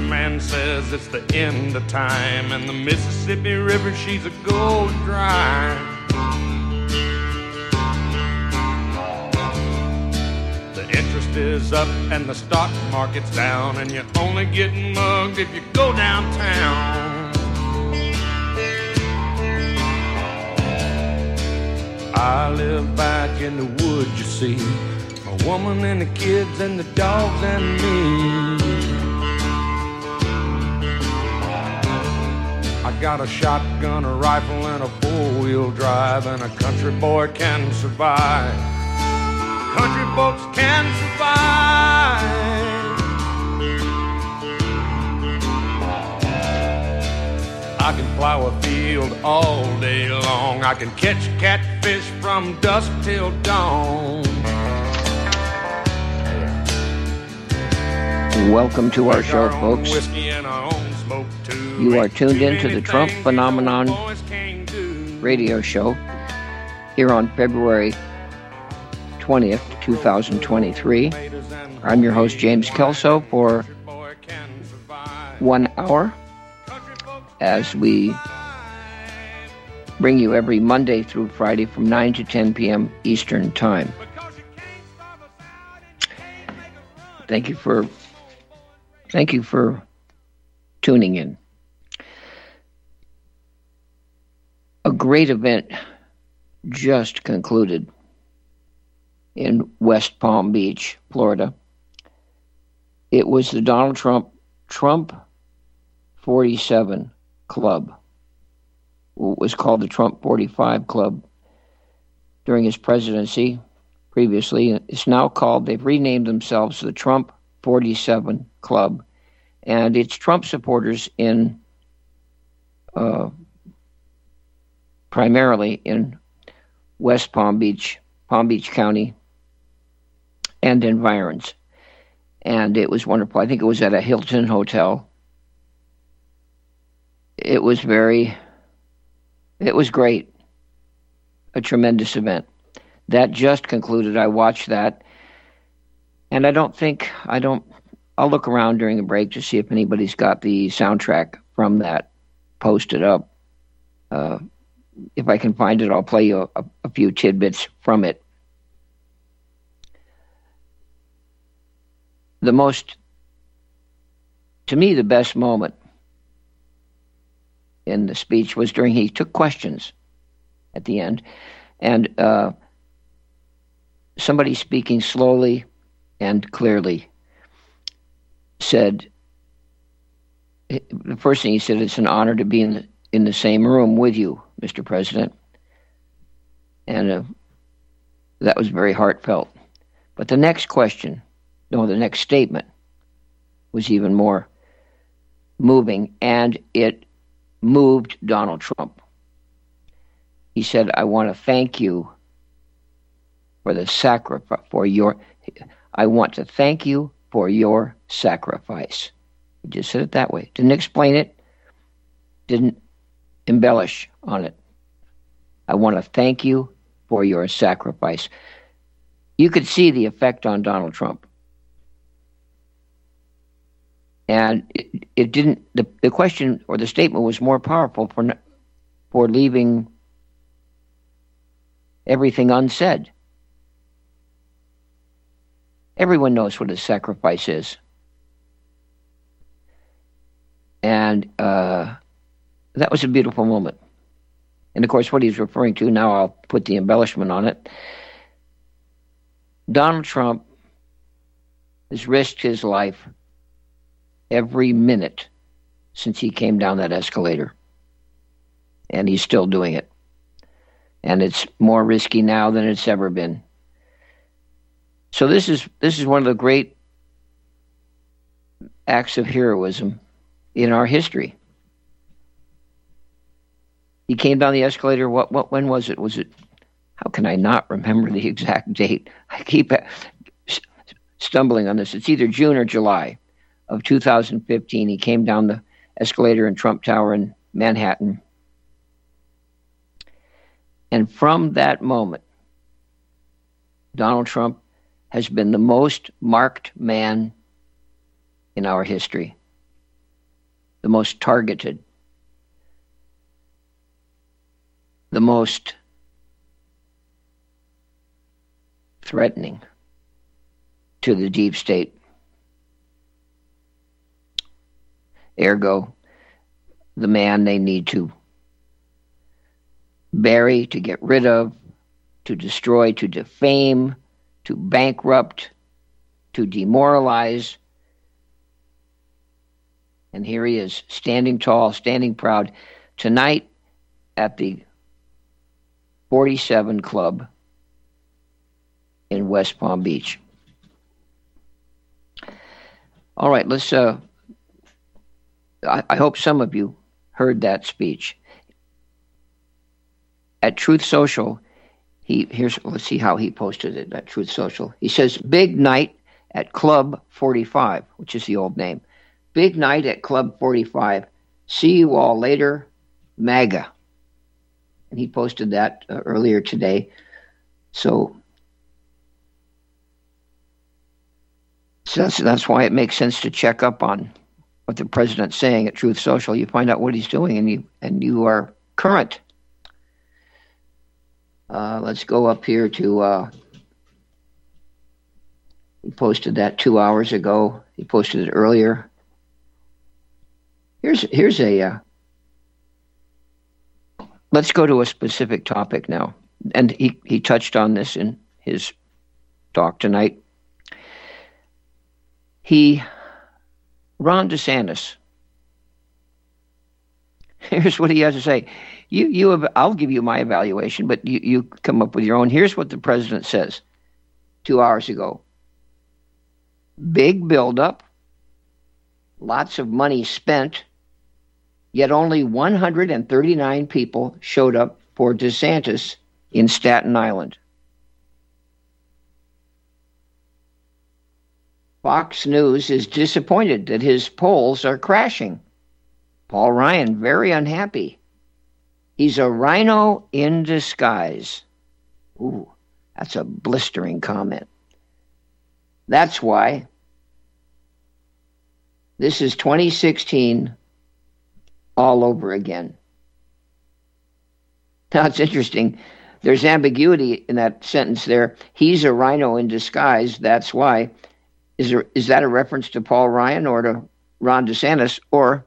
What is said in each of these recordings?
man says it's the end of time, and the Mississippi River, she's a going dry. The interest is up and the stock market's down, and you're only getting mugged if you go downtown. I live back in the woods, you see, a woman and the kids and the dogs and me. I got a shotgun, a rifle, and a four-wheel drive, and a country boy can survive. Country folks can survive. I can plow a field all day long. I can catch catfish from dusk till dawn. Welcome to our show, folks. You are tuned in to the Trump Phenomenon radio show here on February 20th, 2023. I'm your host, James Kelso, for 1 hour as we bring you every Monday through Friday from 9 to 10 p.m. Eastern Time. Thank you for tuning in. A great event just concluded in West Palm Beach, Florida. It was the Donald Trump 47 Club. It was called the Trump 45 Club during his presidency previously. It's now called, they've renamed themselves the Trump 47 Club. And it's Trump supporters in primarily in West Palm Beach County, and environs. And it was wonderful. I think it was at a Hilton hotel. It was great. A tremendous event. That just concluded. I watched that. And I'll look around during the break to see if anybody's got the soundtrack from that posted up. If I can find it, I'll play you a few tidbits from it. To me, the best moment in the speech was during he took questions at the end, and somebody speaking slowly and clearly said, the first thing he said, it's an honor to be in the same room with you, Mr. President. And that was very heartfelt. But the next statement was even more moving, and it moved Donald Trump. He said, I want to thank you for the sacrifice, I want to thank you for your sacrifice. He just said it that way. Didn't explain it. Didn't embellish on it. I want to thank you for your sacrifice. You could see the effect on Donald Trump. And it didn't, the question or the statement was more powerful for leaving everything unsaid. Everyone knows what a sacrifice is. And that was a beautiful moment. And of course, what he's referring to, now I'll put the embellishment on it. Donald Trump has risked his life every minute since he came down that escalator. And he's still doing it. And it's more risky now than it's ever been. So this is one of the great acts of heroism in our history. He came down the escalator, when was it? How can I not remember the exact date? I keep stumbling on this. It's either June or July of 2015. He came down the escalator in Trump Tower in Manhattan. And from that moment, Donald Trump has been the most marked man in our history. the most targeted, the most threatening to the deep state. Ergo, the man they need to bury, to get rid of, to destroy, to defame, to bankrupt, to demoralize. And here he is, standing tall, standing proud, tonight at the 47 Club in West Palm Beach. All right, let's. I hope some of you heard that speech. At Truth Social, let's see how he posted it at Truth Social. He says, "Big night at Club 45," which is the old name. "Big night at Club 45. See you all later, MAGA." And he posted that earlier today. So that's why it makes sense to check up on what the president's saying at Truth Social. You find out what he's doing, and you are current. Let's go up here to. He posted that 2 hours ago. He posted it earlier. Here's a. Let's go to a specific topic now, and he touched on this in his talk tonight. Ron DeSantis. Here's what he has to say. I'll give you my evaluation, but you come up with your own. Here's what the president says 2 hours ago. Big buildup, lots of money spent, yet only 139 people showed up for DeSantis in Staten Island. Fox News is disappointed that his polls are crashing. Paul Ryan, very unhappy. He's a rhino in disguise. Ooh, that's a blistering comment. That's why this is 2016 all over again. Now, it's interesting. There's ambiguity in that sentence there. He's a rhino in disguise. That's why. Is that a reference to Paul Ryan or to Ron DeSantis, or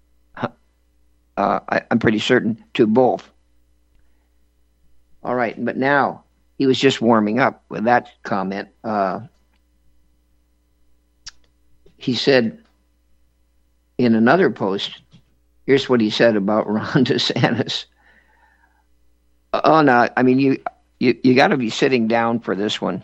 I'm pretty certain to both? All right, but now he was just warming up with that comment. He said in another post, here's what he said about Ron DeSantis. Oh, no, I mean, you got to be sitting down for this one.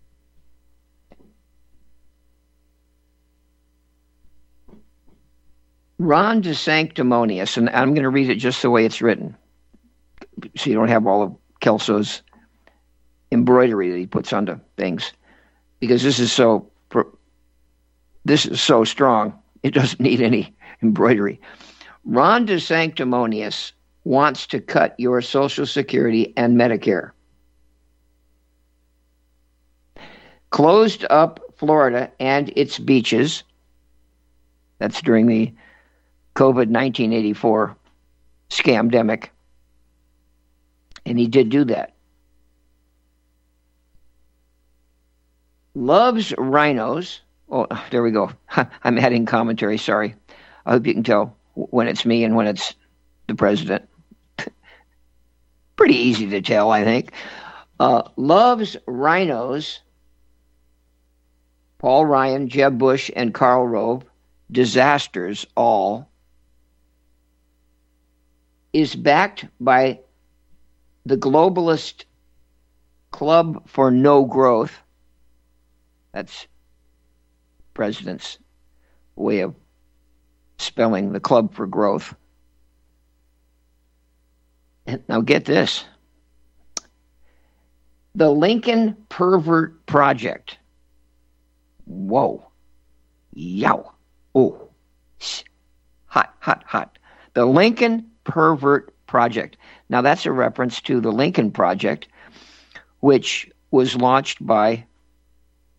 Ron DeSanctimonious, and I'm going to read it just the way it's written, so you don't have all of Kelso's embroidery that he puts onto things, because this is so strong, it doesn't need any embroidery. Ron DeSanctimonious wants to cut your Social Security and Medicare. Closed up Florida and its beaches. That's during the COVID-1984 scamdemic. And he did do that. Loves rhinos. Oh, there we go. I'm adding commentary, sorry. I hope you can tell when it's me and when it's the president. Pretty easy to tell, I think. Loves rhinos. Paul Ryan, Jeb Bush, and Karl Rove, disasters all, is backed by the globalist Club for No Growth. That's president's way of spelling the Club for Growth. And now get this. The Lincoln Pervert Project. Whoa. Yow. Oh. Hot, hot, hot. The Lincoln Pervert Project. Now that's a reference to the Lincoln Project, which was launched by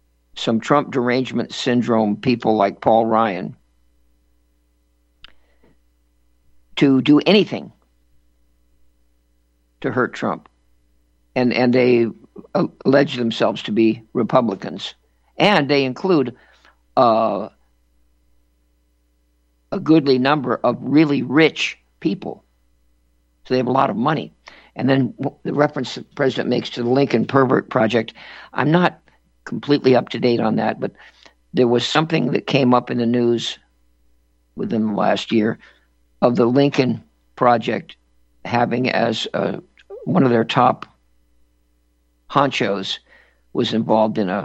some Trump derangement syndrome people like Paul Ryan to do anything to hurt Trump. And they allege themselves to be Republicans. And they include a goodly number of really rich people. So they have a lot of money. And then the reference the president makes to the Lincoln Pervert Project, I'm not completely up to date on that, but there was something that came up in the news within the last year of the Lincoln Project having as one of their top honchos was involved in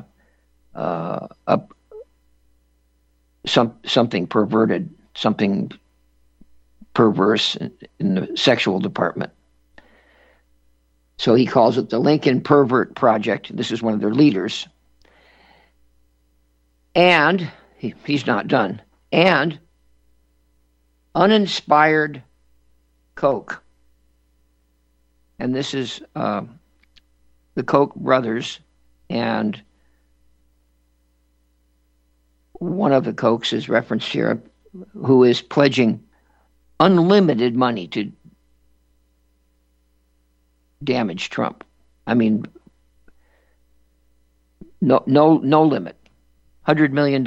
something perverted, something perverse in the sexual department. So he calls it the Lincoln Pervert Project. This is one of their leaders. And he's not done. And uninspired coke. And this is the Koch brothers, and one of the Kochs is referenced here, who is pledging unlimited money to damage Trump. I mean, no limit. $100 million,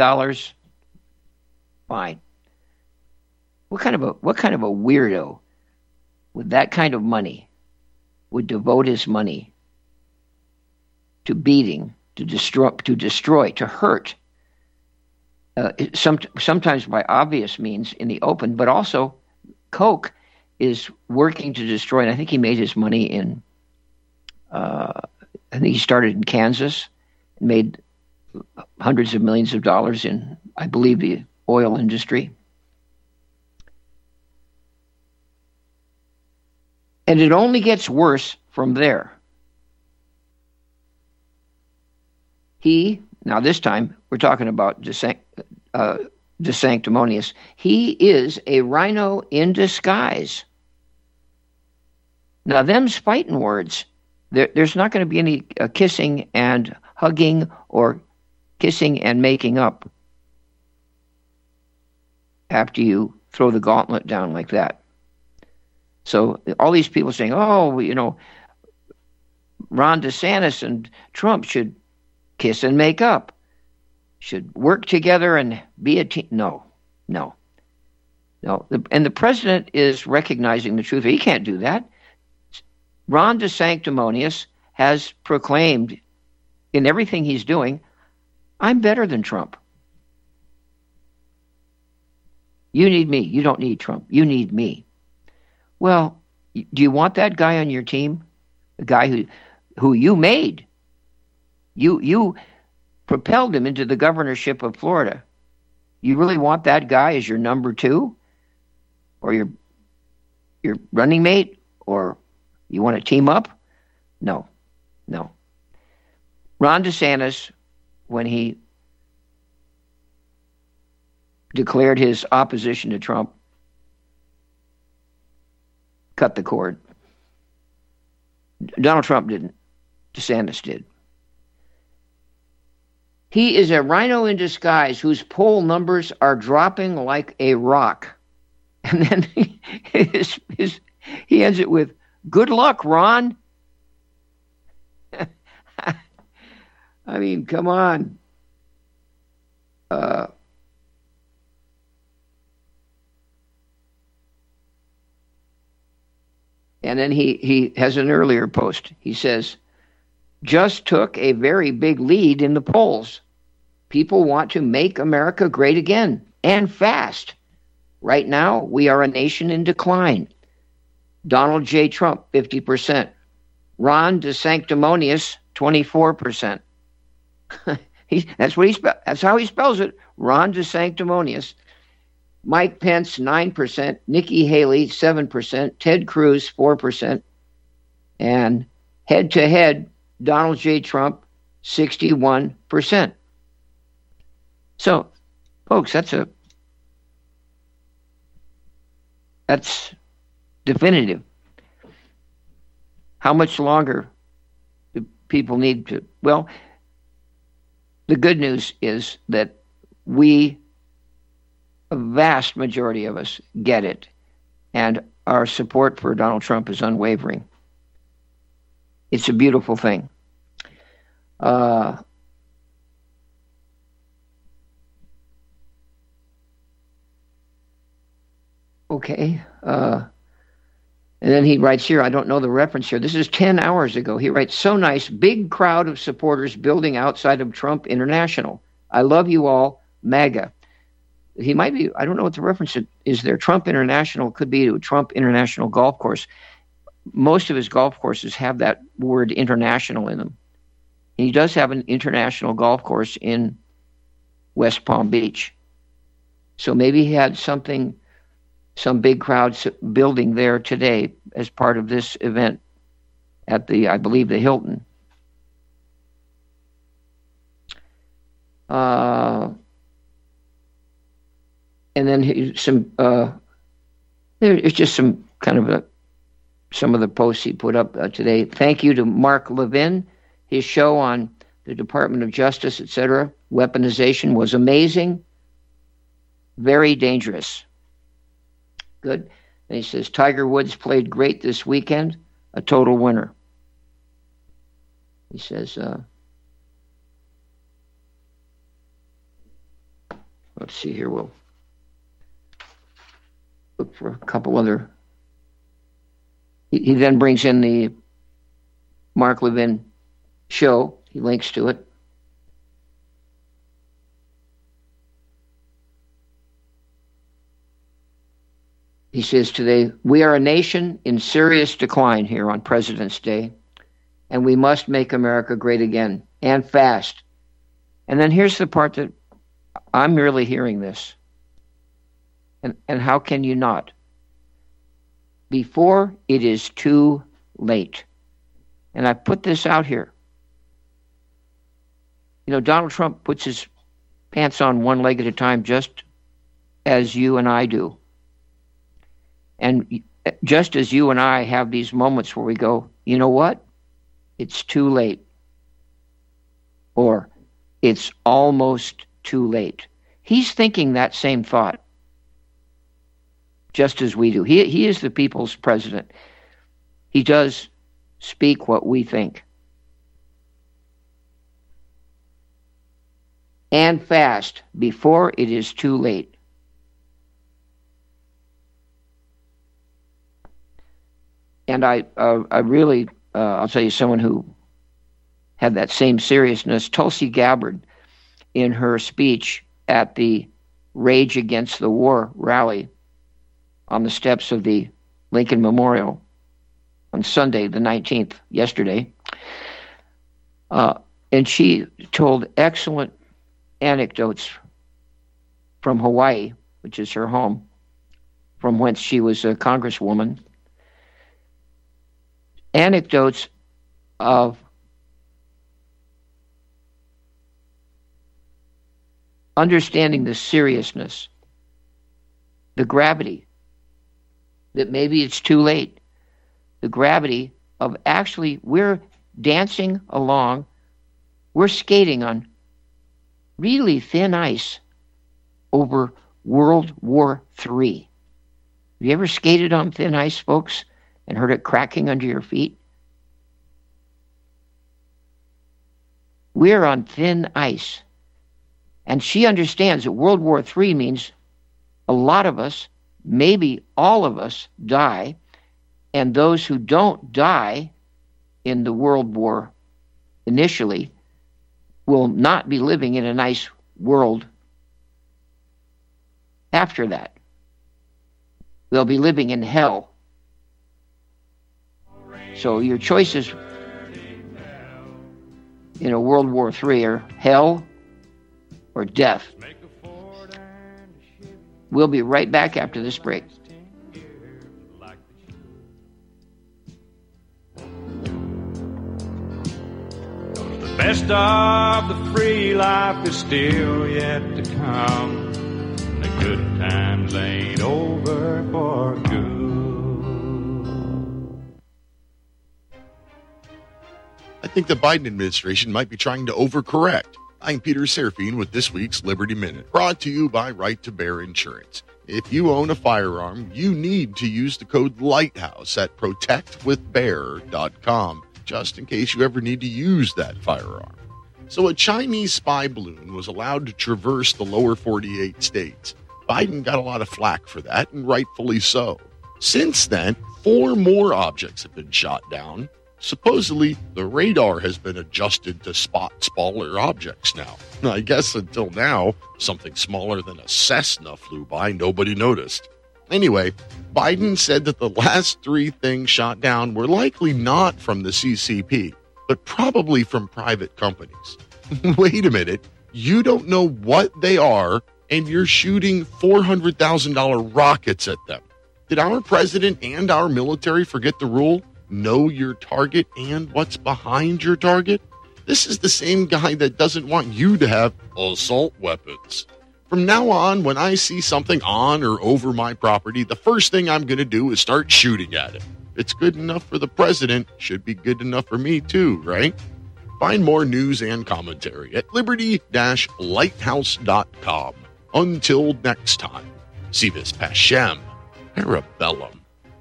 fine. What kind of a weirdo with that kind of money would devote his money to beating, to destroy, to hurt? Sometimes by obvious means in the open, but also Koch is working to destroy. And I think he made his money in. I think he started in Kansas, made hundreds of millions of dollars in, I believe, the oil industry. And it only gets worse from there. Now this time, we're talking about DeSanctimonious. He is a rhino in disguise. Now, them's fighting words. There's not going to be any kissing and hugging or kissing and making up after you throw the gauntlet down like that. So all these people saying, oh, Ron DeSantis and Trump should kiss and make up, should work together and be a team. No. And the president is recognizing the truth. He can't do that. Ron DeSanctimonious has proclaimed in everything he's doing, I'm better than Trump. You need me. You don't need Trump. You need me. Well, do you want that guy on your team? The guy who you made. You propelled him into the governorship of Florida. You really want that guy as your number two? Or your running mate? Or you want to team up? No. Ron DeSantis, when he declared his opposition to Trump, cut the cord. Donald Trump didn't. DeSantis did. He is a rhino in disguise whose poll numbers are dropping like a rock. And then he ends it with, good luck, Ron. I mean, come on. And then he has an earlier post. He says, just took a very big lead in the polls. People want to make America great again, and fast. Right now, we are a nation in decline. Donald J. Trump, 50%. Ron DeSanctimonious, 24%. That's how he spells it. Ron DeSanctimonious. Mike Pence, 9%. Nikki Haley, 7%. Ted Cruz, 4%. And head-to-head, Donald J. Trump, 61%. So, folks, that's definitive. How much longer do people need to? Well, the good news is that a vast majority of us, get it. and our support for Donald Trump is unwavering. It's a beautiful thing. Okay. And then he writes here, I don't know the reference here. This is 10 hours ago. He writes, so nice, big crowd of supporters building outside of Trump International. I love you all, MAGA. He might be, I don't know what the reference is there. Trump International could be to a Trump International golf course. Most of his golf courses have that word international in them. And he does have an international golf course in West Palm Beach. So maybe he had some big crowds building there today as part of this event at I believe, the Hilton. And then there's just some kind of some of the posts he put up today. Thank you to Mark Levin. His show on the Department of Justice, etc., weaponization was amazing, very dangerous. Good. And he says, Tiger Woods played great this weekend, a total winner. He says, let's see here, we'll look for a couple other. He then brings in the Mark Levin show. He links to it. He says today, we are a nation in serious decline here on President's Day, and we must make America great again, and fast. And then here's the part that I'm really hearing this. And how can you not? Before it is too late. And I put this out here. You know, Donald Trump puts his pants on one leg at a time, just as you and I do. And just as you and I have these moments where we go, you know what? It's too late. Or it's almost too late. He's thinking that same thought, just as we do. He is the people's president. He does speak what we think. And fast, before it is too late. And I really, I'll tell you, someone who had that same seriousness, Tulsi Gabbard, in her speech at the Rage Against the War rally on the steps of the Lincoln Memorial on Sunday, the 19th, yesterday. And she told excellent anecdotes from Hawaii, which is her home, from whence she was a congresswoman. Anecdotes of understanding the seriousness, the gravity, that maybe it's too late, the gravity of actually we're dancing along, we're skating on really thin ice over World War III. Have you ever skated on thin ice, folks, and heard it cracking under your feet? We're on thin ice. And she understands that World War III means a lot of us, maybe all of us, die. And those who don't die in the World War initially will not be living in a nice world after that. They'll be living in hell. So your choices in a World War III are hell or death. We'll be right back after this break. The best of the free life is still yet to come. The good times ain't over for good. I think the Biden administration might be trying to overcorrect. I'm Peter Serafine with this week's Liberty Minute, brought to you by Right to Bear Insurance. If you own a firearm, you need to use the code LIGHTHOUSE at protectwithbear.com, just in case you ever need to use that firearm. So a Chinese spy balloon was allowed to traverse the lower 48 states. Biden got a lot of flack for that, and rightfully so. Since then, 4 more objects have been shot down. Supposedly, the radar has been adjusted to spot smaller objects now. I guess until now, something smaller than a Cessna flew by, nobody noticed. Anyway, Biden said that the last 3 things shot down were likely not from the CCP, but probably from private companies. Wait a minute, you don't know what they are, and you're shooting $400,000 rockets at them. Did our president and our military forget the rule? Know your target and what's behind your target? This is the same guy that doesn't want you to have assault weapons. From now on, when I see something on or over my property, the first thing I'm going to do is start shooting at it. If it's good enough for the president, should be good enough for me too, right? Find more news and commentary at liberty-lighthouse.com. Until next time, si vis pacem, parabellum.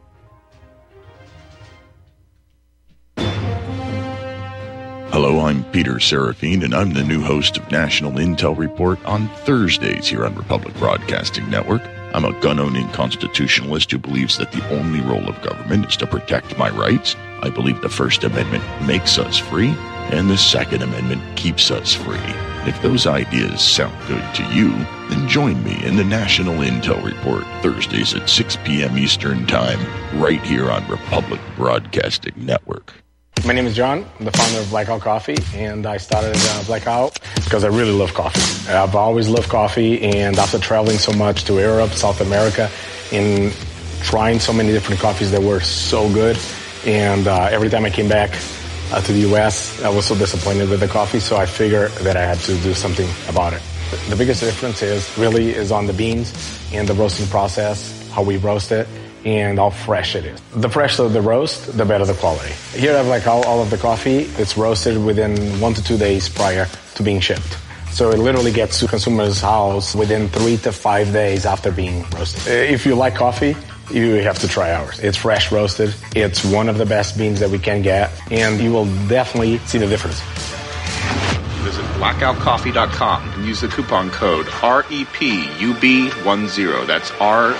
Hello, I'm Peter Serafine, and I'm the new host of National Intel Report on Thursdays here on Republic Broadcasting Network. I'm a gun-owning constitutionalist who believes that the only role of government is to protect my rights. I believe the First Amendment makes us free, and the Second Amendment keeps us free. If those ideas sound good to you, then join me in the National Intel Report, Thursdays at 6 p.m. Eastern Time, right here on Republic Broadcasting Network. My name is John. I'm the founder of Blackout Coffee, and I started Blackout because I really love coffee. I've always loved coffee, and after traveling so much to Europe, South America, and trying so many different coffees that were so good, and every time I came back to the U.S., I was so disappointed with the coffee, so I figured that I had to do something about it. The biggest difference is on the beans and the roasting process, how we roast it, and how fresh it is. The fresher the roast, the better the quality. Here I have all of the coffee. It's roasted within 1 to 2 days prior to being shipped. So it literally gets to consumers' house within 3 to 5 days after being roasted. If you like coffee, you have to try ours. It's fresh roasted. It's one of the best beans that we can get, and you will definitely see the difference. Visit blackoutcoffee.com and use the coupon code REPUB10. That's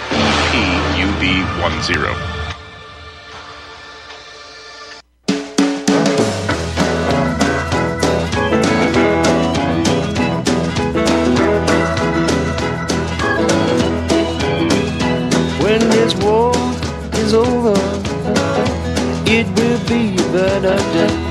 REPUB10. When this war is over, it will be a better day.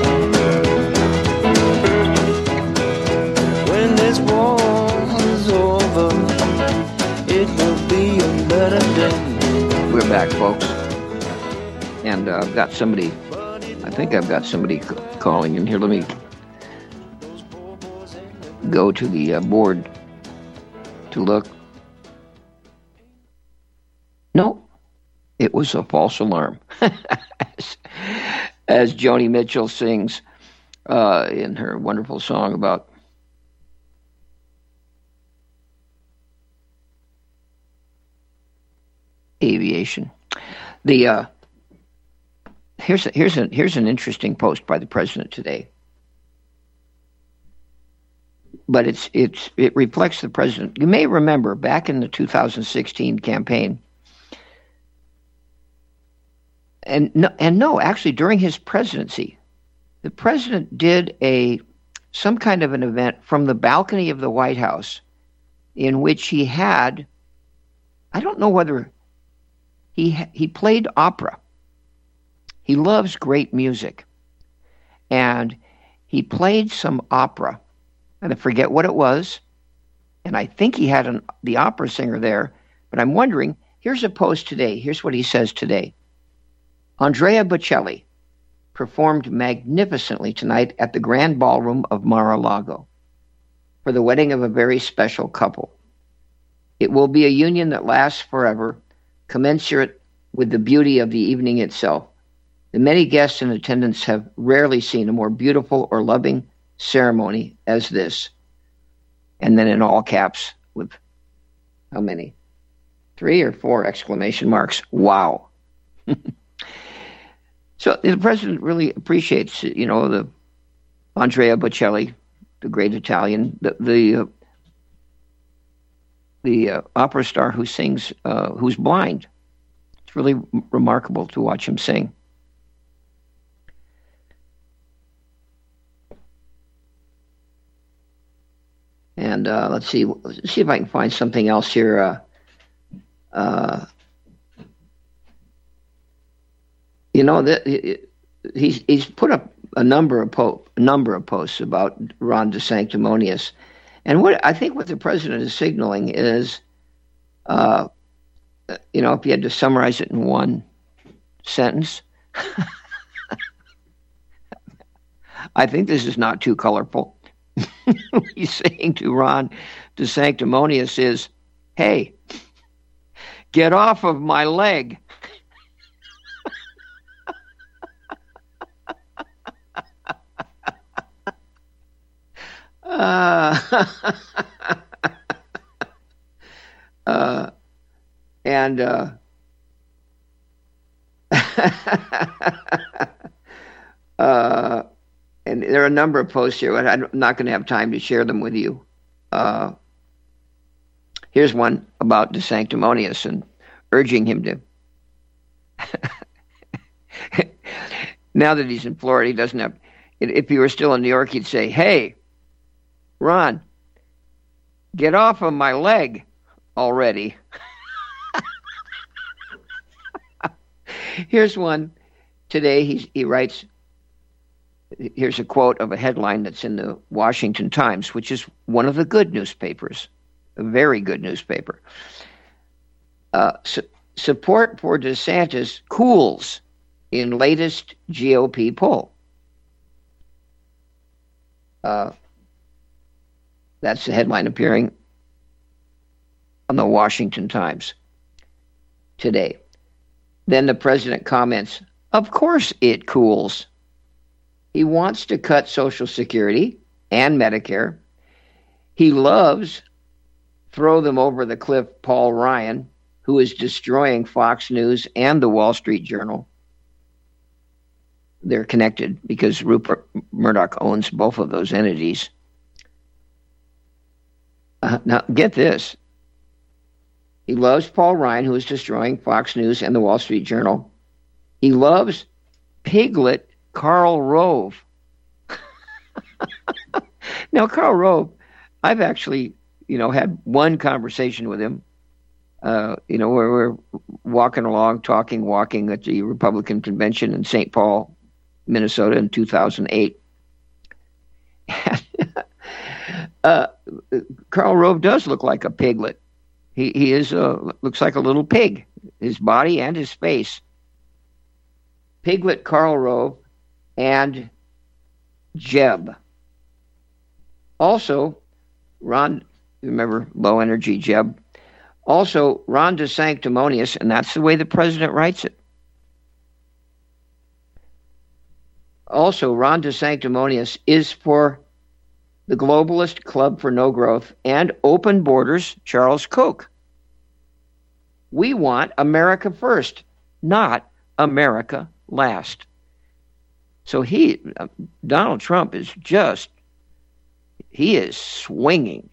When this war is over, it will be a better day. We're back, folks. And I've got somebody, I think I've got somebody calling in here. Let me go to the board to look. No, it was a false alarm. As Joni Mitchell sings in her wonderful song about aviation. Here's an interesting post by the president today. But it reflects the president. You may remember back in the 2016 campaign, actually during his presidency, the president did some kind of an event from the balcony of the White House in which he had, I don't know whether he played opera. He loves great music. And he played some opera, and I forget what it was, and I think he had the opera singer there, but I'm wondering, here's a post today. Here's what he says today. Andrea Bocelli performed magnificently tonight at the Grand Ballroom of Mar-a-Lago for the wedding of a very special couple. It will be a union that lasts forever, commensurate with the beauty of the evening itself. The many guests in attendance have rarely seen a more beautiful or loving ceremony as this. And then in all caps with how many? 3 or 4 exclamation marks. Wow. So the president really appreciates, the Andrea Bocelli, the great Italian, the opera star who sings, who's blind. It's really remarkable to watch him sing. And let's see if I can find something else here. He's put up a number of posts about Ron DeSanctimonious, and what the president is signaling is, if you had to summarize it in one sentence, I think this is not too colorful. What he's saying to Ron DeSanctimonious is, "Hey, get off of my leg." And there are a number of posts here, but I'm not going to have time to share them with you. Here's one about DeSanctimonious and urging him to. Now that he's in Florida, he doesn't have. If he were still in New York, he'd say, "Hey, Ron, get off of my leg already." Here's one today. He writes, here's a quote of a headline that's in the Washington Times, which is one of the good newspapers, a very good newspaper. Support for DeSantis cools in latest GOP poll. That's the headline appearing on the Washington Times today. Then the president comments, "Of course it cools. He wants to cut Social Security and Medicare. He loves throw them over the cliff Paul Ryan, who is destroying Fox News and the Wall Street Journal." They're connected because Rupert Murdoch owns both of those entities. Now, get this. He loves Paul Ryan, who is destroying Fox News and the Wall Street Journal. He loves Piglet Karl Rove. Now, Karl Rove, I've actually, had one conversation with him, where we're walking at the Republican convention in St. Paul, Minnesota in 2008. Karl Rove does look like a piglet. He looks like a little pig, his body and his face. Piglet Karl Rove and Jeb. Also, remember low energy Jeb? Also, Ron DeSanctimonious, and that's the way the president writes it. Also, Ron DeSanctimonious is for the Globalist Club for No Growth and Open Borders, Charles Koch. We want America first, not America last. So Donald Trump is he is swinging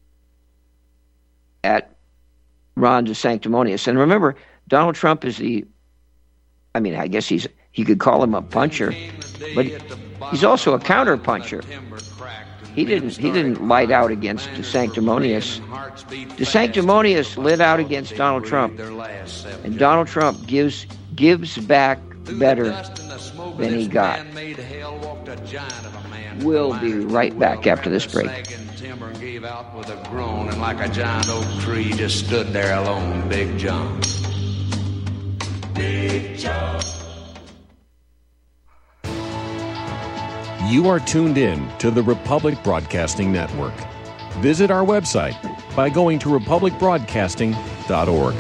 at Ron DeSanctimonious. And remember, Donald Trump is I guess he could call him a puncher, but he's also a counter puncher. He didn't light out against DeSanctimonious. DeSanctimonious lit out against Donald Trump, and Donald Trump gives back better than he got. We'll be right back after this break. Gave out with a groan, and like a giant oak tree just stood there alone, Big John. Big John. You are tuned in to the Republic Broadcasting Network. Visit our website by going to republicbroadcasting.org.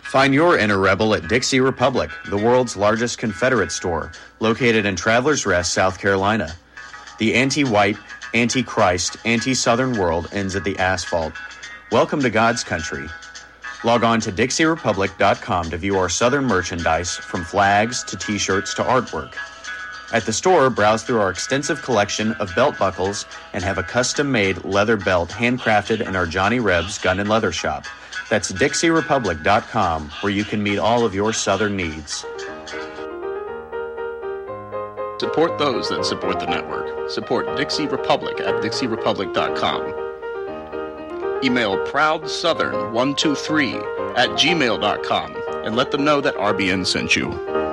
Find your inner rebel at Dixie Republic, the world's largest Confederate store, located in Travelers Rest, South Carolina. The anti-white, anti-Christ, anti-Southern world ends at the asphalt. Welcome to God's country. Log on to DixieRepublic.com to view our Southern merchandise, from flags to T-shirts to artwork. At the store, browse through our extensive collection of belt buckles and have a custom-made leather belt handcrafted in our Johnny Rebs Gun and Leather Shop. That's DixieRepublic.com, where you can meet all of your Southern needs. Support those that support the network. Support Dixie Republic at DixieRepublic.com. Email ProudSouthern123@gmail.com and let them know that RBN sent you.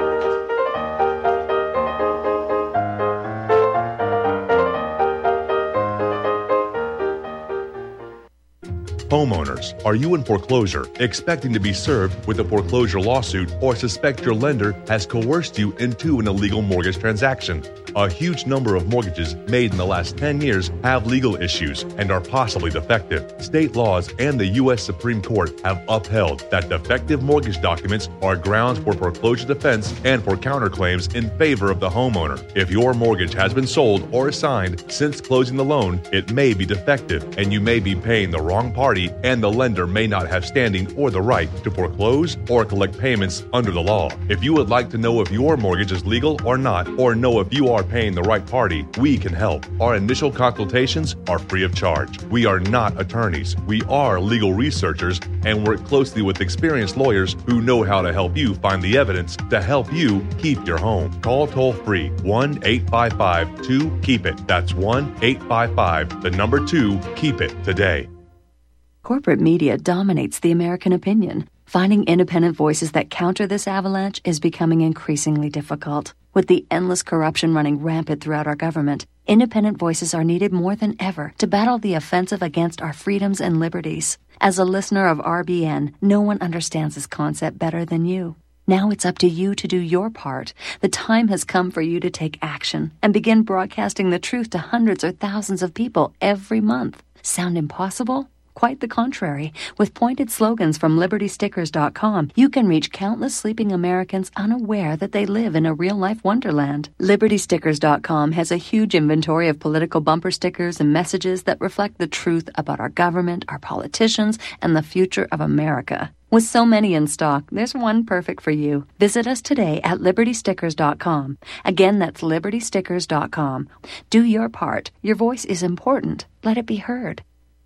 Homeowners, are you in foreclosure, expecting to be served with a foreclosure lawsuit, or suspect your lender has coerced you into an illegal mortgage transaction? A huge number of mortgages made in the last 10 years have legal issues and are possibly defective. State laws and the U.S. Supreme Court have upheld that defective mortgage documents are grounds for foreclosure defense and for counterclaims in favor of the homeowner. If your mortgage has been sold or assigned since closing the loan, it may be defective and you may be paying the wrong party, and the lender may not have standing or the right to foreclose or collect payments under the law. If you would like to know if your mortgage is legal or not, or know if you are paying the right party, we can help. Our initial consultations are free of charge. We are not attorneys. We are legal researchers and work closely with experienced lawyers who know how to help you find the evidence to help you keep your home. Call toll-free 1-855-2-KEEP-IT. That's 1-855-2-KEEP-IT today. Corporate media dominates the American opinion. Finding independent voices that counter this avalanche is becoming increasingly difficult. With the endless corruption running rampant throughout our government, independent voices are needed more than ever to battle the offensive against our freedoms and liberties. As a listener of RBN, no one understands this concept better than you. Now it's up to you to do your part. The time has come for you to take action and begin broadcasting the truth to hundreds or thousands of people every month. Sound impossible? Quite the contrary. With pointed slogans from LibertyStickers.com, you can reach countless sleeping Americans unaware that they live in a real-life wonderland. LibertyStickers.com has a huge inventory of political bumper stickers and messages that reflect the truth about our government, our politicians, and the future of America. With so many in stock, there's one perfect for you. Visit us today at LibertyStickers.com. Again, that's LibertyStickers.com. Do your part. Your voice is important. Let it be heard.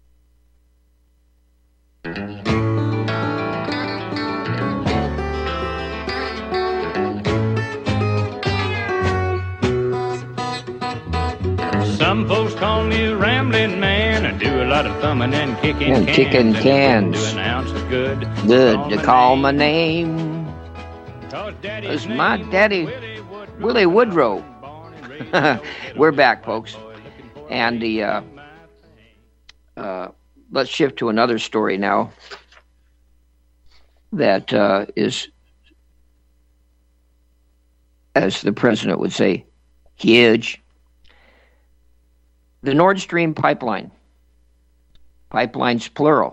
Some folks call me a rambling man. I do a lot of thumbing and kicking And kicking cans. To an ounce of good. Good to call my name. It's my daddy, Willie Woodrow. We're back, folks. And the let's shift to another story now that is, as the president would say, huge. The Nord Stream pipeline. Pipelines plural.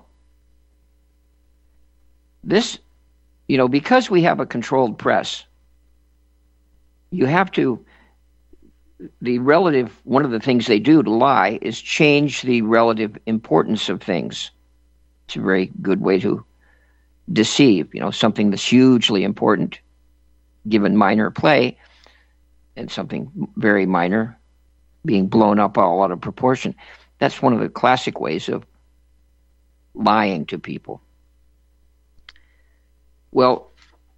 This, because we have a controlled press, you have to, one of the things they do to lie is change the relative importance of things. It's a very good way to deceive, something that's hugely important given minor play and something very minor being blown up all out of proportion. That's one of the classic ways of lying to people. Well,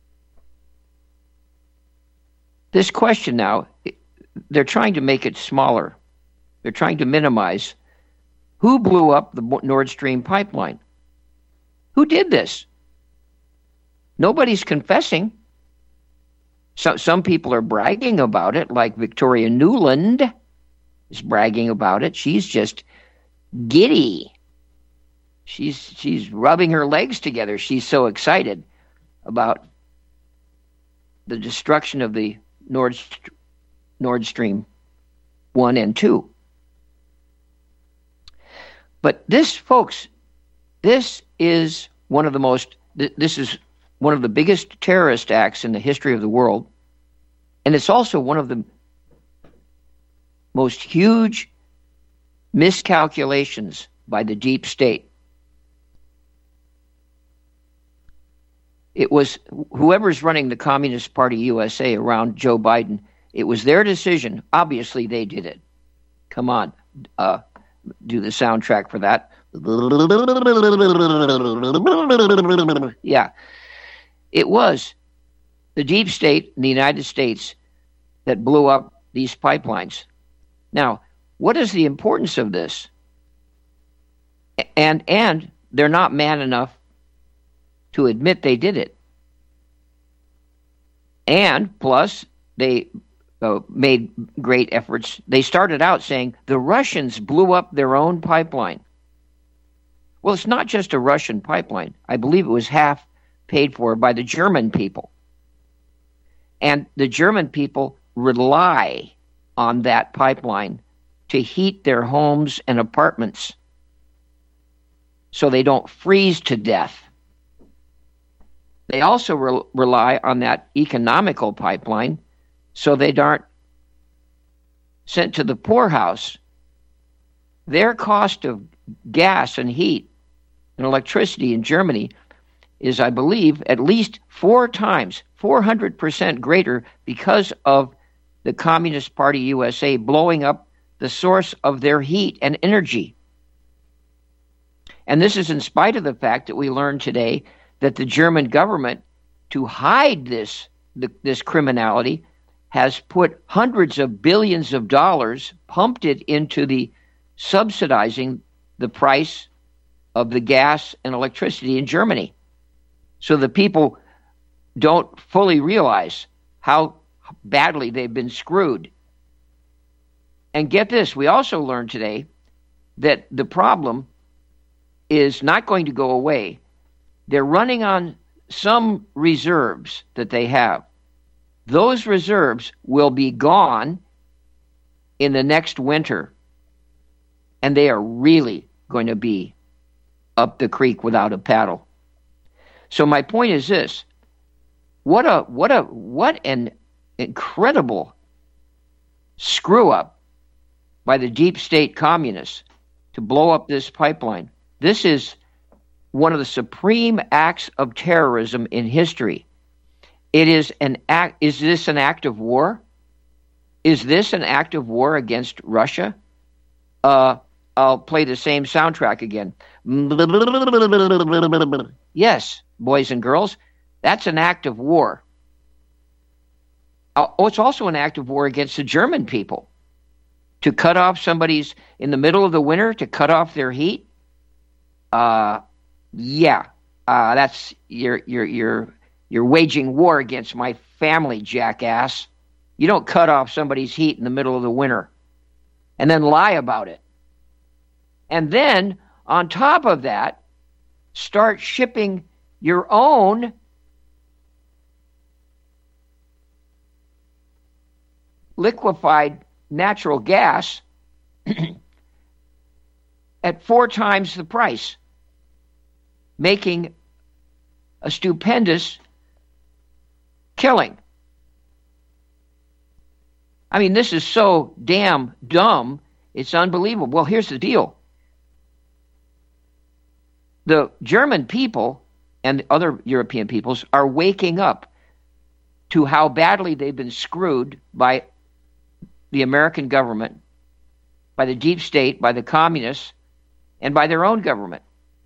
this question now, they're trying to make it smaller. They're trying to minimize who blew up the Nord Stream pipeline. Who did this? Nobody's confessing. Some people are bragging about it, like Victoria Nuland is bragging about it. She's just giddy. She's rubbing her legs together. She's so excited about the destruction of the Nord Stream 1 and 2. But this, folks, this is one of the most, this is one of the biggest terrorist acts in the history of the world, and it's also one of the most huge miscalculations by the deep state. It was whoever's running the Communist Party USA around Joe Biden, it was their decision. Obviously, they did it. Come on, do the soundtrack for that. Yeah. It was the deep state in the United States that blew up these pipelines. Now, what is the importance of this? And they're not man enough to admit they did it. And plus, they made great efforts. They started out saying the Russians blew up their own pipeline. Well, it's not just a Russian pipeline. I believe it was half paid for by the German people. And the German people rely on that pipeline to heat their homes and apartments so they don't freeze to death. They also rely on that economical pipeline so they aren't sent to the poorhouse. Their cost of gas and heat and electricity in Germany is, I believe, at least 400% greater because of the Communist Party USA blowing up the source of their heat and energy. And this is in spite of the fact that we learned today that the German government, to hide this criminality, has put hundreds of billions of dollars, pumped it into the subsidizing the price of the gas and electricity in Germany. So the people don't fully realize how badly they've been screwed. And get this, we also learned today that the problem is not going to go away. They're running on some reserves that they have. Those reserves will be gone in the next winter, and they are really going to be up the creek without a paddle. So my point is this: what an incredible screw up by the deep state communists to blow up this pipeline. This is one of the supreme acts of terrorism in history. It is an act. Is this an act of war? Is this an act of war against Russia? I'll play the same soundtrack again. Yes, boys and girls, that's an act of war. Oh, it's also an act of war against the German people. To cut off somebody's, in the middle of the winter, to cut off their heat? That's you're waging war against my family, jackass. You don't cut off somebody's heat in the middle of the winter and then lie about it. And then, on top of that, start shipping your own liquefied natural gas at 4 times the price, making a stupendous killing. I mean, this is so damn dumb, it's unbelievable. Well, here's the deal. The German people and other European peoples are waking up to how badly they've been screwed by the American government, by the deep state, by the communists, and by their own government.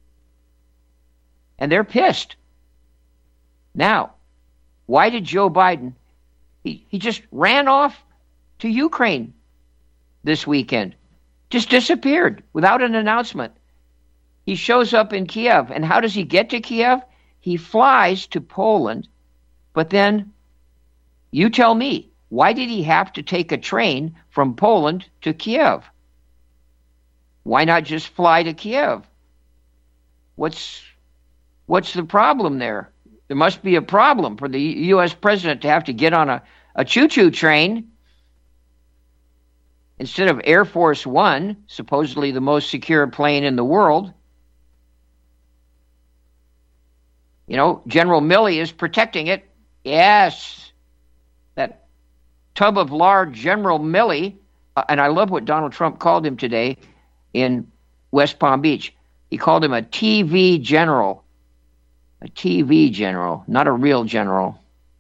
And they're pissed. Now, why did Joe Biden, he just ran off to Ukraine this weekend, just disappeared without an announcement. He shows up in Kiev, and how does he get to Kiev? He flies to Poland, but then, you tell me, why did he have to take a train from Poland to Kiev? Why not just fly to Kiev? What's the problem there? There must be a problem for the U.S. president to have to get on a choo-choo train instead of Air Force One, supposedly the most secure plane in the world. General Milley is protecting it. Yes, that tub of lard, General Milley, and I love what Donald Trump called him today in West Palm Beach. He called him a TV general. A TV general, not a real general.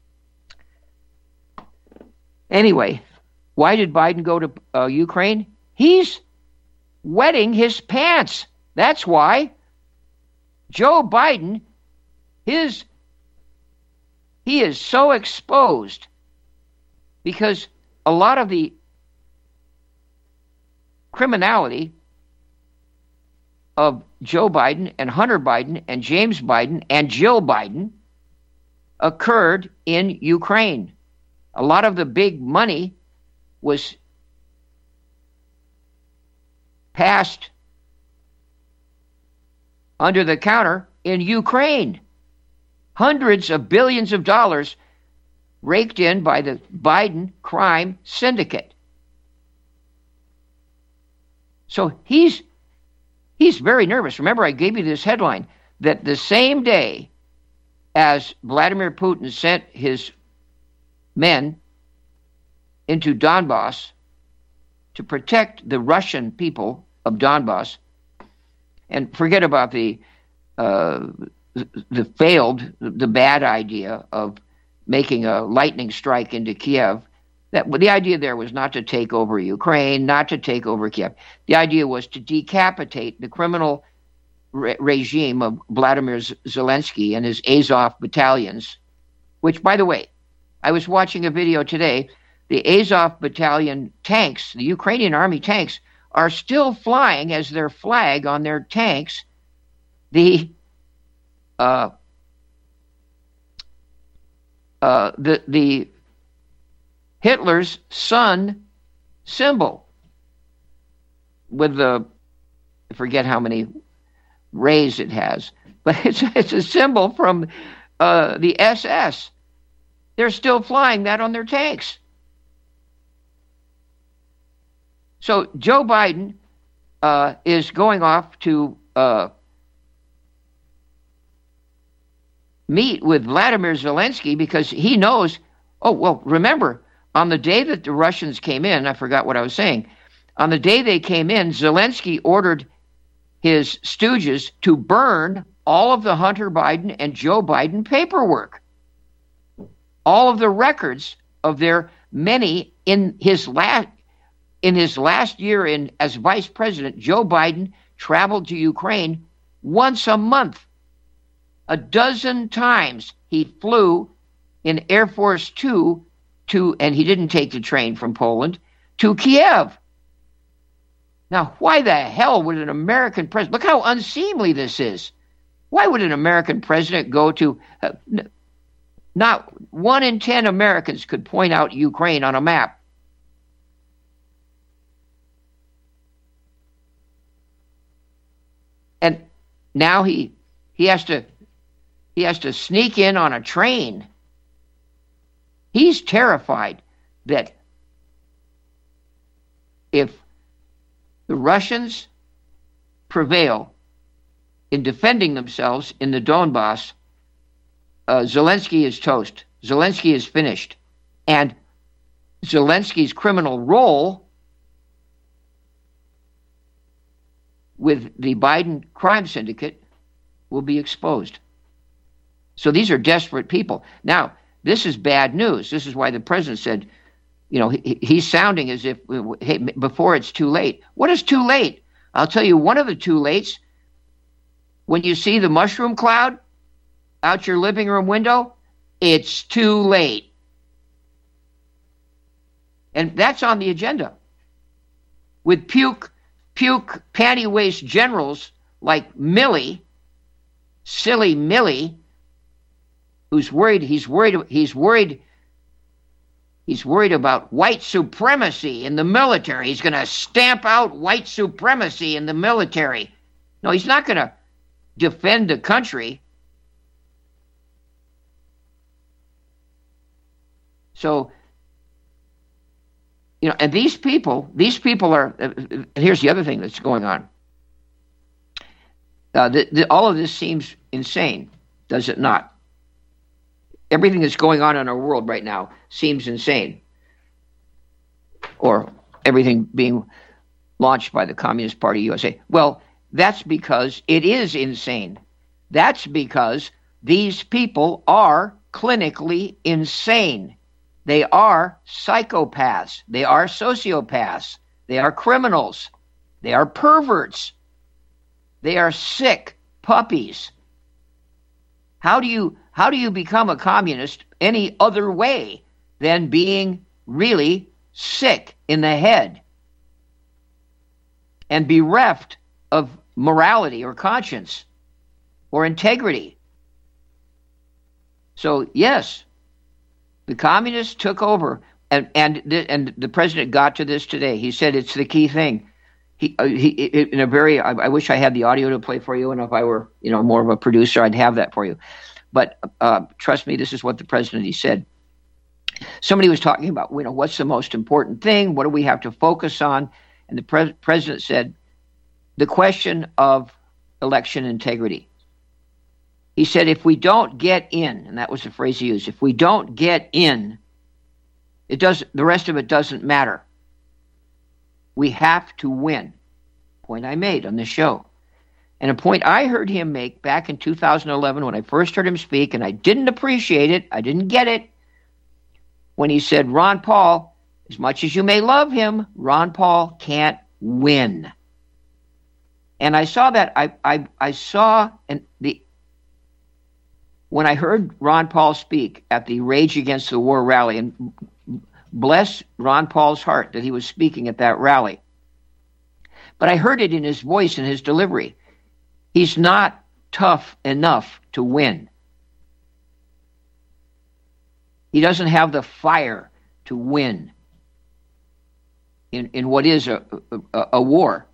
Anyway, why did Biden go to Ukraine? He's wetting his pants. That's why. Joe Biden, he is so exposed because a lot of the criminality of Joe Biden and Hunter Biden and James Biden and Jill Biden occurred in Ukraine. A lot of the big money was passed under the counter in Ukraine. Hundreds of billions of dollars raked in by the Biden crime syndicate. So he's very nervous. Remember, I gave you this headline that the same day as Vladimir Putin sent his men into Donbass to protect the Russian people of Donbass, and forget about the bad idea of making a lightning strike into Kiev. The idea there was not to take over Ukraine, not to take over Kiev. The idea was to decapitate the criminal regime of Vladimir Zelensky and his Azov battalions, which, by the way, I was watching a video today. The Azov battalion tanks, the Ukrainian army tanks, are still flying as their flag on their tanks the Hitler's sun symbol with I forget how many rays it has, but it's a symbol from the SS. They're still flying that on their tanks. So Joe Biden is going off to meet with Vladimir Zelensky because he knows, remember, on the day that the Russians came in, I forgot what I was saying, on the day they came in, Zelensky ordered his stooges to burn all of the Hunter Biden and Joe Biden paperwork. All of the records of their many in his last year as vice president, Joe Biden traveled to Ukraine once a month. 12 times he flew in Air Force Two and he didn't take the train from Poland, to Kiev. Now, why the hell would an American president, look how unseemly this is. Why would an American president go to, not 1 in 10 Americans could point out Ukraine on a map. And now he has to sneak in on a train. He's terrified that if the Russians prevail in defending themselves in the Donbass, Zelensky is toast. Zelensky is finished. And Zelensky's criminal role with the Biden crime syndicate will be exposed. So these are desperate people. Now, this is bad news. This is why the president said, he's sounding as if, hey, before it's too late. What is too late? I'll tell you one of the too lates. When you see the mushroom cloud out your living room window, it's too late. And that's on the agenda. With puke panty waist generals like Milley, silly Milley, who's worried, he's worried about white supremacy in the military. He's going to stamp out white supremacy in the military. No, he's not going to defend the country. So, and these people are, here's the other thing that's going on. All of this seems insane. does it not? Everything that's going on in our world right now seems insane. Or everything being launched by the Communist Party USA. Well, that's because it is insane. That's because these people are clinically insane. They are psychopaths. They are sociopaths. They are criminals. They are perverts. They are sick puppies. How do you become a communist any other way than being really sick in the head and bereft of morality or conscience or integrity? So yes, the communists took over, and the president got to this today. He said it's the key thing. I wish I had the audio to play for you, and if I were more of a producer, I'd have that for you. But trust me, this is what the president, he said. Somebody was talking about, what's the most important thing? What do we have to focus on? And the president said, the question of election integrity. He said, if we don't get in, and that was the phrase he used, if we don't get in, the rest of it doesn't matter. We have to win. Point I made on the show. And a point I heard him make back in 2011 when I first heard him speak, and I didn't appreciate it, I didn't get it, when he said, Ron Paul, as much as you may love him, Ron Paul can't win. And I saw that. I saw when I heard Ron Paul speak at the Rage Against the War rally, and bless Ron Paul's heart that he was speaking at that rally. But I heard it in his voice and his delivery. He's not tough enough to win. He doesn't have the fire to win in what is a war.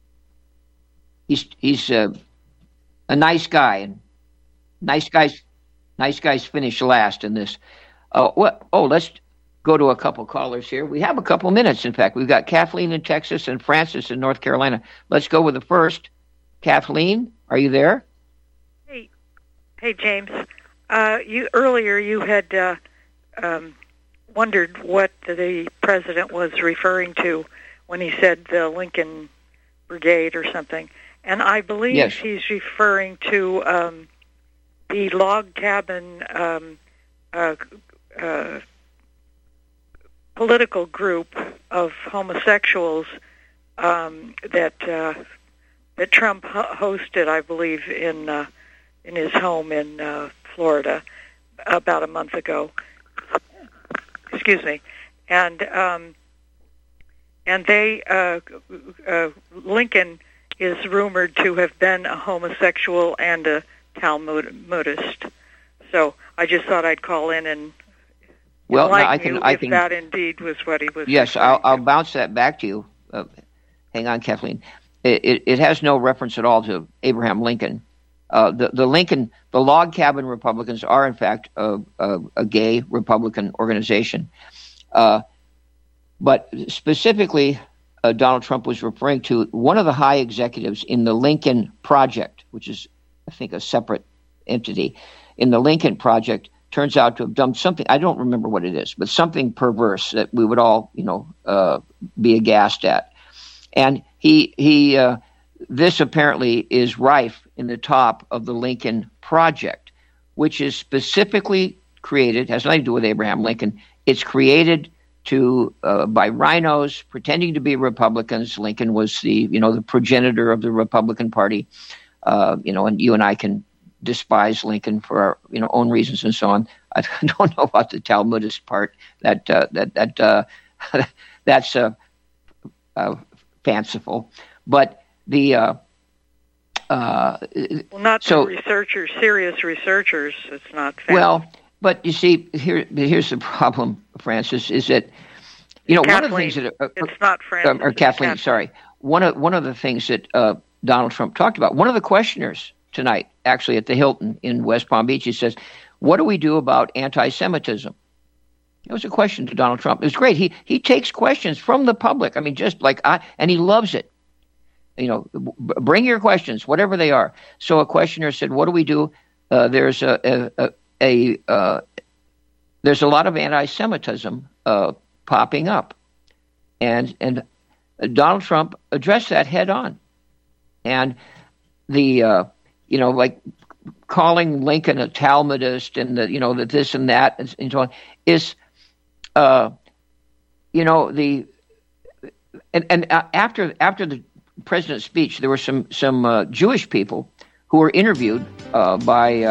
He's a nice guy, and nice guys finish last in this. Let's go to a couple callers here. We have a couple minutes, in fact. We've got Kathleen in Texas and Francis in North Carolina. Let's go with the first. Kathleen, are you there? Hey, James. You had wondered what the president was referring to when he said the Lincoln Brigade or something. And I believe he's referring to the log cabin political group of homosexuals that Trump hosted, I believe, in his home in Florida about a month ago. Excuse me, and Lincoln is rumored to have been a homosexual and a Talmudist. So I just thought I'd call in and enlighten you if that indeed was what he was. Yes, I'll bounce that back to you. Hang on, Kathleen. It has no reference at all to Abraham Lincoln. The Log Cabin Republicans are, in fact, a gay Republican organization. But specifically, Donald Trump was referring to one of the high executives in the Lincoln Project, which is, I think, a separate entity. In the Lincoln Project, turns out to have done something, I don't remember what it is, but something perverse that we would all, be aghast at. And this apparently is rife in the top of the Lincoln Project, which is specifically created, has nothing to do with Abraham Lincoln. It's created by rhinos pretending to be Republicans. Lincoln was the progenitor of the Republican Party, and you and I can despise Lincoln for our own reasons and so on. I don't know about the Talmudist part. That's fanciful, but the serious researchers. It's not fanciful. Well, but you see, here's the problem, Francis, is that one of the things that it's not Francis or Kathleen. Sorry, one of the things that Donald Trump talked about. One of the questioners tonight, actually at the Hilton in West Palm Beach, he says, "What do we do about anti-Semitism?" It was a question to Donald Trump. It was great. He takes questions from the public. I mean, and he loves it. Bring your questions, whatever they are. So a questioner said, "What do we do there's there's a lot of anti-Semitism popping up, and Donald Trump addressed that head on, and the like calling Lincoln a Talmudist and the this and that and so on is after the president's speech, there were some Jewish people who were interviewed by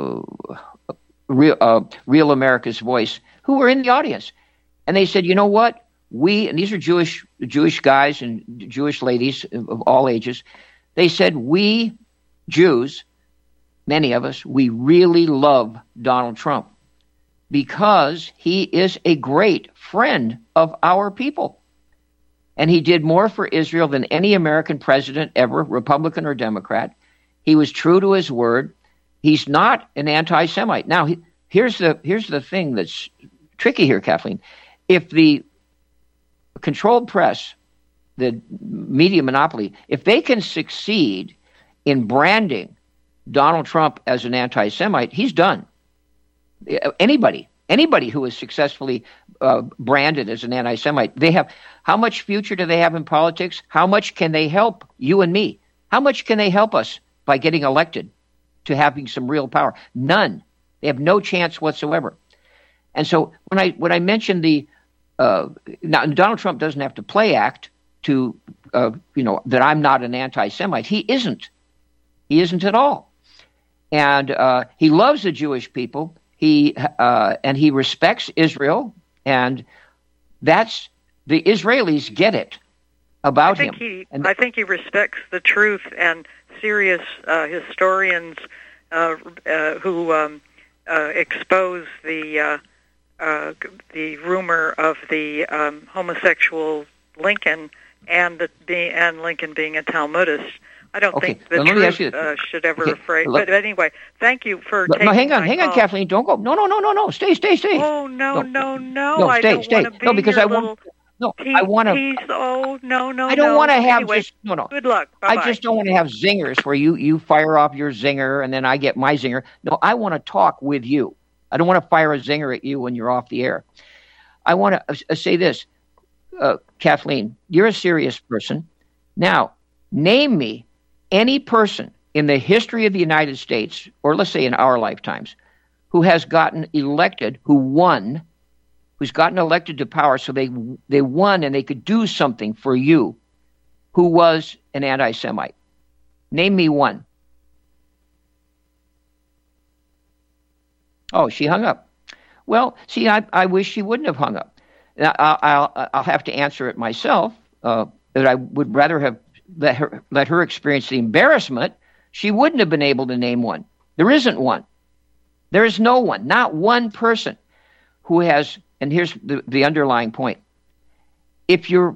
Real America's Voice, who were in the audience, and they said, you know what, and these are Jewish guys and Jewish ladies of all ages, they said, we Jews, many of us, we really love Donald Trump because he is a great friend of our people. And he did more for Israel than any American president ever, Republican or Democrat. He was true to his word. He's not an anti-Semite. Now, here's the thing that's tricky here, Kathleen. If the controlled press, the media monopoly, if they can succeed in branding Donald Trump as an anti-Semite, he's done. Anybody who is successfully branded as an anti-Semite, they have. How much future do they have in politics? How much can they help you and me? How much can they help us by getting elected to having some real power? None. They have no chance whatsoever. And so when I mentioned now Donald Trump doesn't have to play act to that I'm not an anti-Semite. He isn't. He isn't at all. And he loves the Jewish people. He respects Israel, and that's the Israelis get it about him. I think he respects the truth, and serious historians who expose the rumor of the homosexual Lincoln and Lincoln being a Talmudist. I don't think the truth should ever afraid. But anyway, thank you for taking hang on, Kathleen. Don't go. No. Stay. Oh, no. I don't want to be because your I want. No, I want to. Oh, no. I don't want to have just no. Good luck. Bye-bye. I just don't want to have zingers where you fire off your zinger and then I get my zinger. No, I want to talk with you. I don't want to fire a zinger at you when you're off the air. I want to say this, Kathleen. You're a serious person. Now, name me any person in the history of the United States, or let's say in our lifetimes, who has gotten elected, who's gotten elected to power, so they won and they could do something for you, who was an anti-Semite. Name me one. Oh, she hung up. Well, see, I wish she wouldn't have hung up. I'll have to answer it myself, that I would rather have let her experience the embarrassment. She wouldn't have been able to name one. There isn't one. There is no one, not one person who has, and here's the underlying point. If you're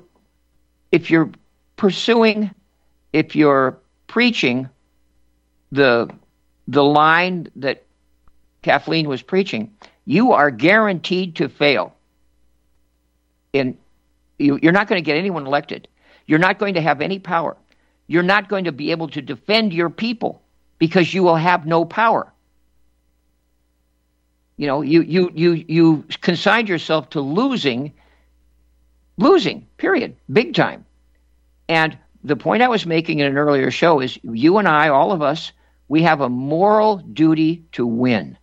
preaching the line that Kathleen was preaching, you are guaranteed to fail. And you're not going to get anyone elected. You're not going to have any power. You're not going to be able to defend your people because you will have no power. You consigned yourself to losing, period, big time. And the point I was making in an earlier show is you and I, all of us, we have a moral duty to win.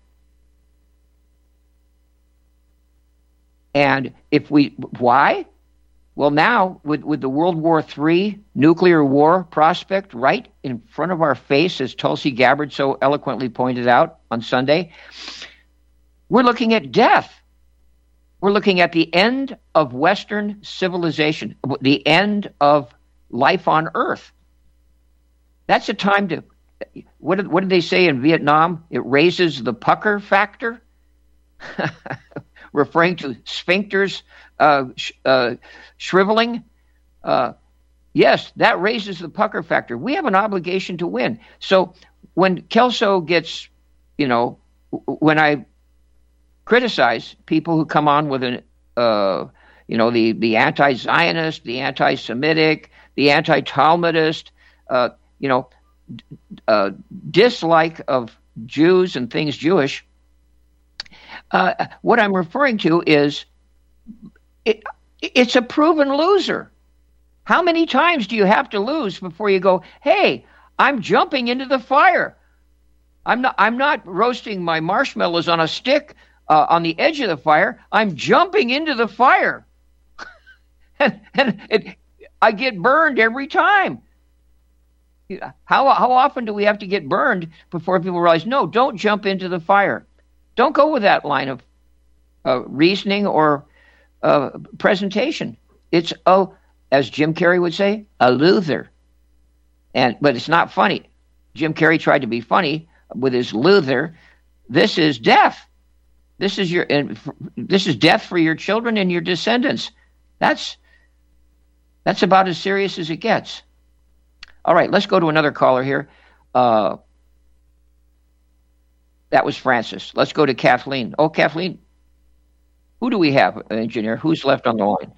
And why? Well, now, with the World War III nuclear war prospect right in front of our face, as Tulsi Gabbard so eloquently pointed out on Sunday, we're looking at death. We're looking at the end of Western civilization, the end of life on Earth. That's a time to, what did they say in Vietnam? It raises the pucker factor, referring to sphincters shriveling. Yes, that raises the pucker factor. We have an obligation to win. So when Kelso gets, when I criticize people who come on with the anti-Zionist, the anti-Semitic, the anti-Talmudist, dislike of Jews and things Jewish. What I'm referring to is it's a proven loser. How many times do you have to lose before you go, hey, I'm jumping into the fire? I'm not roasting my marshmallows on a stick on the edge of the fire. I'm jumping into the fire. I get burned every time. How often do we have to get burned before people realize, no, don't jump into the fire? Don't go with that line of reasoning or presentation. It's, as Jim Carrey would say, a loser. But it's not funny. Jim Carrey tried to be funny with his loser. This is death. This is death for your children and your descendants. That's about as serious as it gets. All right, let's go to another caller here. That was Francis. Let's go to Kathleen. Oh, Kathleen, who do we have, engineer? Who's left on the line?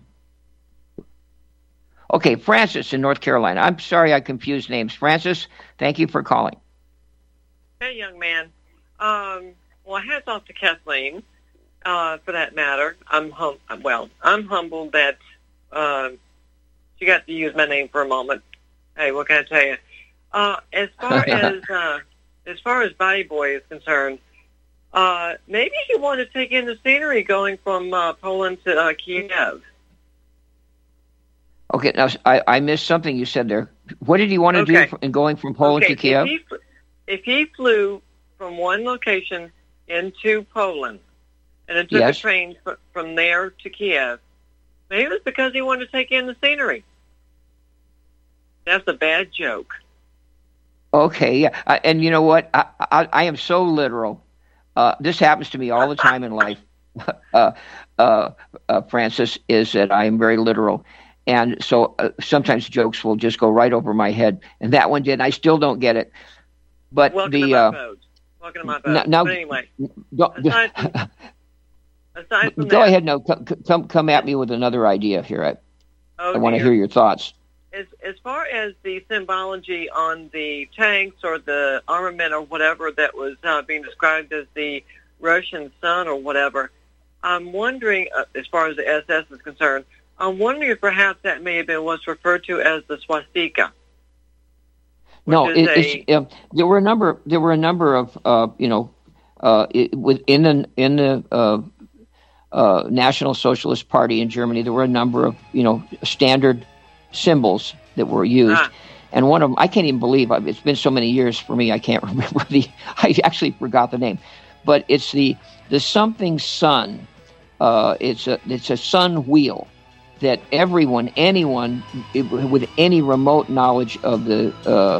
Okay, Francis in North Carolina. I'm sorry I confused names. Francis, thank you for calling. Hey, young man. Well, hats off to Kathleen, for that matter. I'm humbled that she got to use my name for a moment. Hey, what can I tell you? As far as Body Boy is concerned, maybe he wanted to take in the scenery going from Poland to Kiev. Okay, now I missed something you said there. What did he want to do in going from Poland to Kiev? If he flew from one location into Poland and then took a train from there to Kiev, maybe it was because he wanted to take in the scenery. That's a bad joke. Okay, yeah. And you know what? I am so literal. This happens to me all the time in life, Francis, is that I am very literal. And so sometimes jokes will just go right over my head. And that one did. And I still don't get it. But Welcome to my boat. Now, but anyway, aside from go ahead. No, come at me with another idea here. I want to hear your thoughts. As far as the symbology on the tanks or the armament or whatever that was being described as the Russian sun or whatever, I'm wondering, as far as the SS is concerned, I'm wondering if perhaps that may have been what's referred to as the swastika. No, there were a number of within the National Socialist Party in Germany. There were a number of standard symbols that were used, and one of them I can't even believe it's been so many years for me I can't remember I actually forgot the name, but it's the something sun. It's a sun wheel that anyone with any remote knowledge of the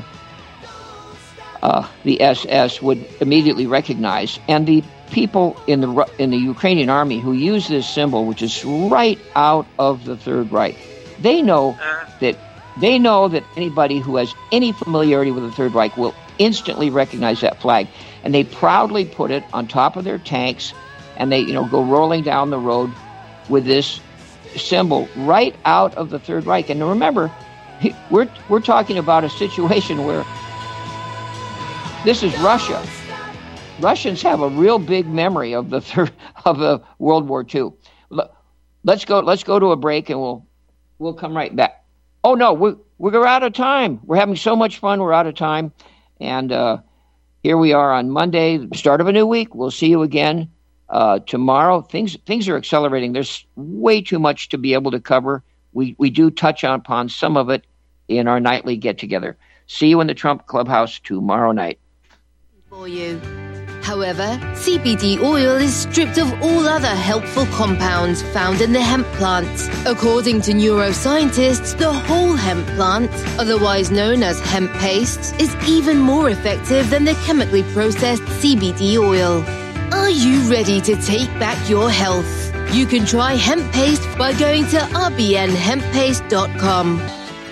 SS would immediately recognize, and the people in the Ukrainian army who use this symbol, which is right out of the Third Reich, they know that anybody who has any familiarity with the Third Reich will instantly recognize that flag, and they proudly put it on top of their tanks, and they go rolling down the road with this symbol right out of the Third Reich. And remember, we're talking about a situation where this is Russia. Russians have a real big memory of the World War II. Let's go to a break, and we'll come right back. Oh no, we're out of time. We're having so much fun. We're out of time, and here we are on Monday, start of a new week. We'll see you again tomorrow. Things are accelerating. There's way too much to be able to cover. We do touch upon some of it in our nightly get together. See you in the Trump Clubhouse tomorrow night. For you. However, CBD oil is stripped of all other helpful compounds found in the hemp plant. According to neuroscientists, the whole hemp plant, otherwise known as hemp paste, is even more effective than the chemically processed CBD oil. Are you ready to take back your health? You can try hemp paste by going to rbnhemppaste.com.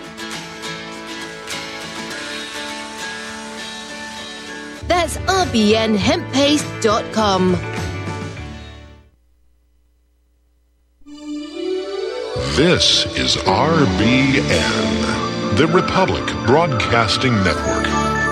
That's rbnhemppaste.com. This is RBN, the Republic Broadcasting Network.